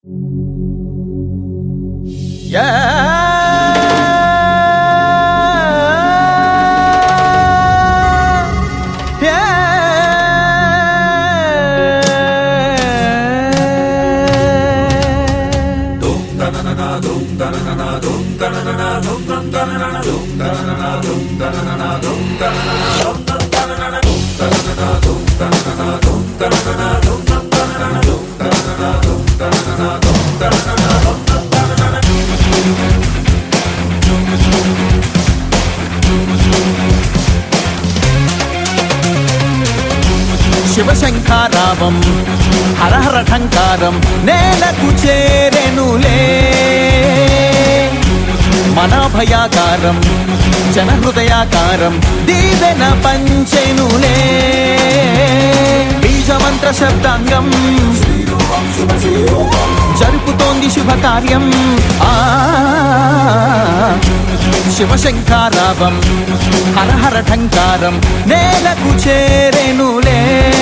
శివశంఖారావం హరహర ఠంకారం నేలకు చేరెనులే మనభయాకారం జనహృదయాకారం దీవెన పంచెనులే బీజమంత్ర శబ్దాంగం జరుపుతోంది శుభకార్యం శివశంఖారావం హరహర ఠంకారం నేలకు చేరెనులే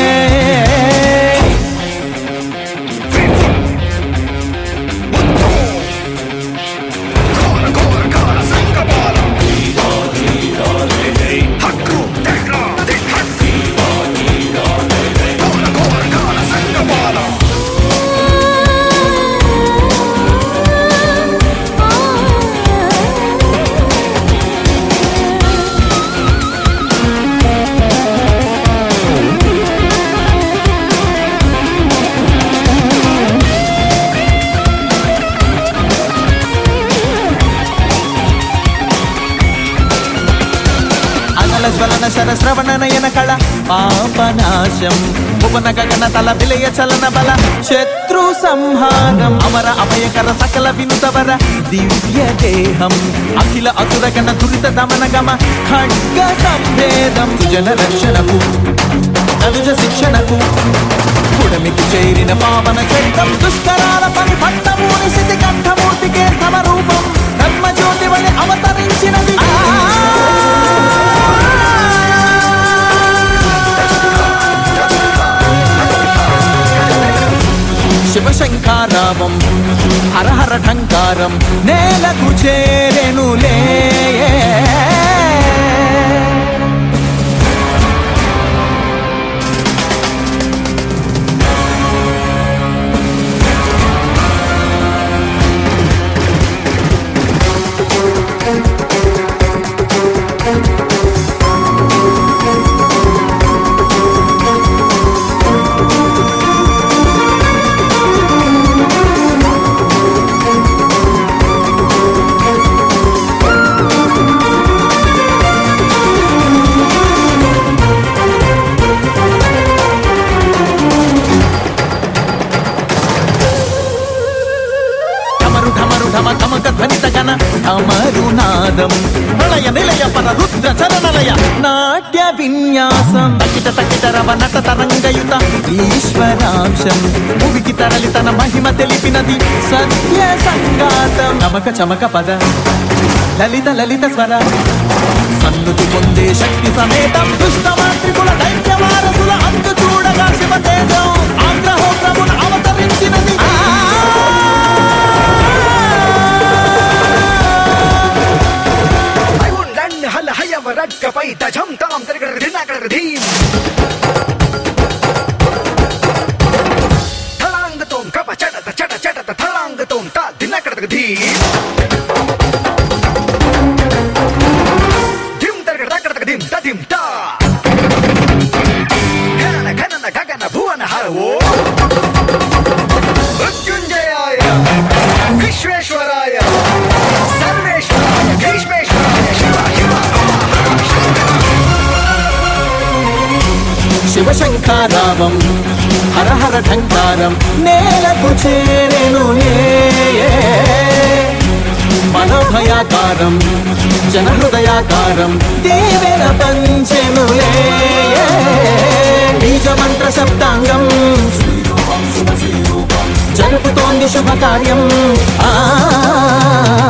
జ్వలన శరశ్రవణ నయన కళ పాపనాశం భువన గగన తల విలయ చలన బల శత్రు సంహారం అమర అభయకర సకల వినుతవర దివ్య దేహం అఖిల అసురగణ దురిత దమన గమ ఖడ్గ సంభేదం జన రక్షణకు అనుజ శిక్షణకు పుడమికి చేరిన పావన చైతం దుష్కరాల పని పట్టమూని స్థితి కంఠమూర్తికే సమరూపం ధర్మజ్యోతి వలె అవతరించినది శివశంఖారావం హరహర ఠంకారం నేలకు చేరెనులే ధమరునాదం ప్రళయ నిలయ పర రుద్ర చరణలయ నాట్య విన్యాసం తకిట తకిట రవ నట తరంగయుత ఈశ్వరాంశం భువికి తరలి తన మహిమ తెలిపినది సత్య సంగాతం చమక చమక పద లలిత లలిత స్వర సన్నుతి పొందే శక్తి సమేతం దుష్ట మాంత్రికుల దైత్య వారసుల అంతు చూడగా శివ తేజం ఆగ్రహోగ్రమున అవతరించినది రడ్కపై తజం తాం తిరగడ దినకడ ధీం థలాంగతోం కప చటత చట చటత థలాంగతోం తా దినకడ ధీం ధిం తిరగడ దకడ ధిం తధిం తా ఘనన ఘనన గగన భువన హరవో మృత్యుంజయాయ విశ్వేశ్వరాయ సర్వేశ్వరాయ భీష్మేశ్వరాయ శివ శివ శివశంఖారావం హరహర ఠంకారం నేలకు చేరెనులే మనోభయాకారం జనహృదయాకారం దేవెన పంచెనులే బీజమంత్ర శబ్దాంగం జరుపుతోంది శుభకార్యం